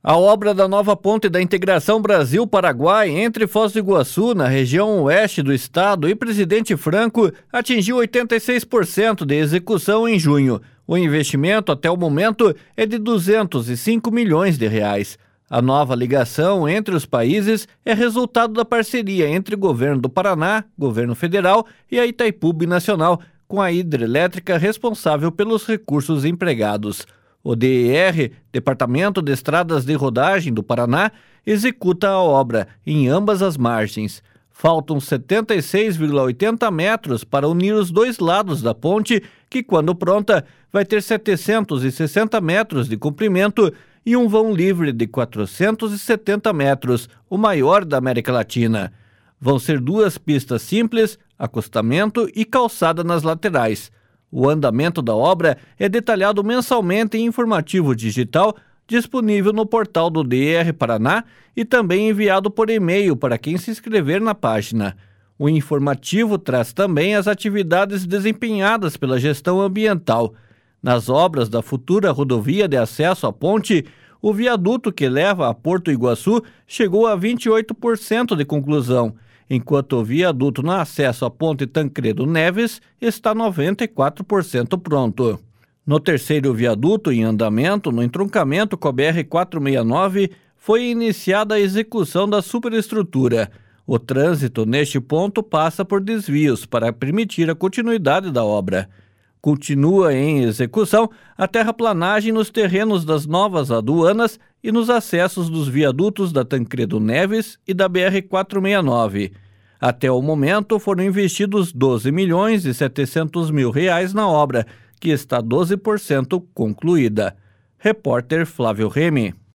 A obra da nova ponte da integração Brasil-Paraguai entre Foz do Iguaçu, na região oeste do estado, e Presidente Franco atingiu 86% de execução em junho. O investimento até o momento é de 205 milhões de reais. A nova ligação entre os países é resultado da parceria entre o governo do Paraná, governo federal e a Itaipu Binacional, com a hidrelétrica responsável pelos recursos empregados. O DER, Departamento de Estradas de Rodagem do Paraná, executa a obra em ambas as margens. Faltam 76,80 metros para unir os dois lados da ponte, que, quando pronta, vai ter 760 metros de comprimento e um vão livre de 470 metros, o maior da América Latina. Vão ser duas pistas simples, acostamento e calçada nas laterais. O andamento da obra é detalhado mensalmente em informativo digital disponível no portal do DER Paraná e também enviado por e-mail para quem se inscrever na página. O informativo traz também as atividades desempenhadas pela gestão ambiental. Nas obras da futura rodovia de acesso à ponte, o viaduto que leva a Porto Iguaçu chegou a 28% de conclusão, enquanto o viaduto no acesso à ponte Tancredo Neves está 94% pronto. No terceiro viaduto em andamento, no entroncamento com a BR-469, foi iniciada a execução da superestrutura. O trânsito neste ponto passa por desvios para permitir a continuidade da obra. Continua em execução a terraplanagem nos terrenos das novas aduanas e nos acessos dos viadutos da Tancredo Neves e da BR-469. Até o momento foram investidos 12 milhões e 700 mil reais na obra, que está 12% concluída. Repórter Flávio Remy.